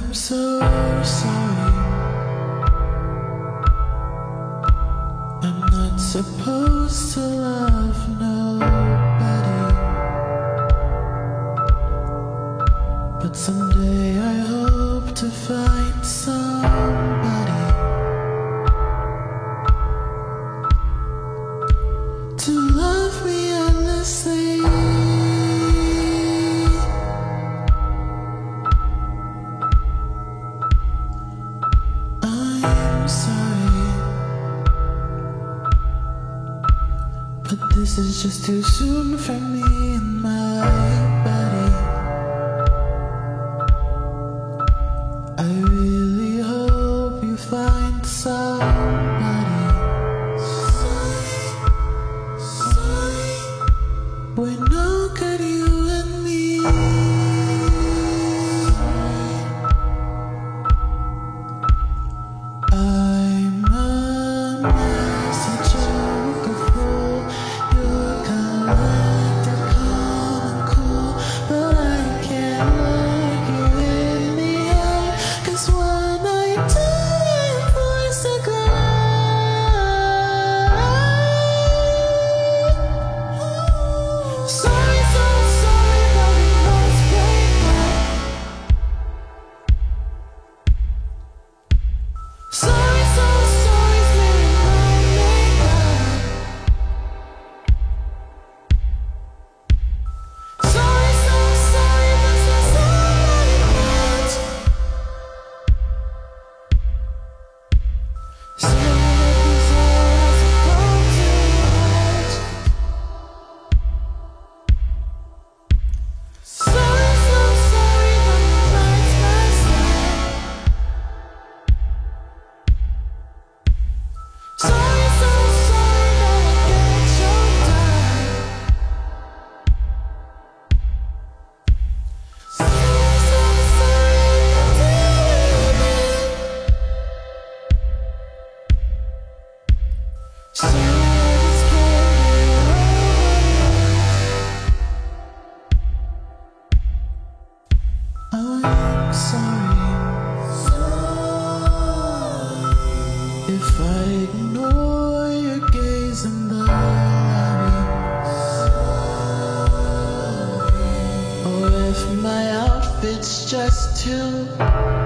I'm so sorry. I'm not supposed to love nobody, but someday I hope to find somebody to love me endlessly. I'm sorry, but this is just too soon for me and my body. I really hope you find somebody. We're no good, you and me. I'm a mess, a joke, a fool. You're collected, calm and cool, but I can't look you in the eye, 'cause when I do, I'm forced to cry. Sorry, so sorry, but we must break up. Sorry, so sorry, clearing my makeup. Sorry, so sorry, this is all I want. Sorry that this all has become too much. Sorry, so sorry, but it bites myself. Sorry, so sorry that I get choked up. Sorry, so sorry I can do it. Sorry, I just can't get over it. I'm sorry if I ignore your gaze in the lobby, or if my outfit's just too